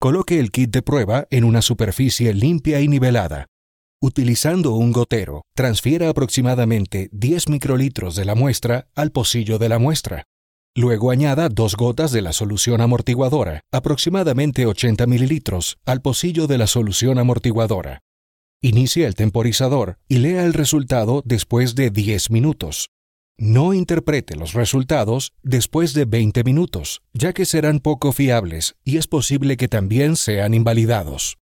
Coloque el kit de prueba en una superficie limpia y nivelada. Utilizando un gotero, transfiera aproximadamente 10 microlitros de la muestra al pocillo de la muestra. Luego añada 2 gotas de la solución amortiguadora, aproximadamente 80 mililitros, al pocillo de la solución amortiguadora. Inicie el temporizador y lea el resultado después de 10 minutos. No interprete los resultados después de 20 minutos, ya que serán poco fiables y es posible que también sean invalidados.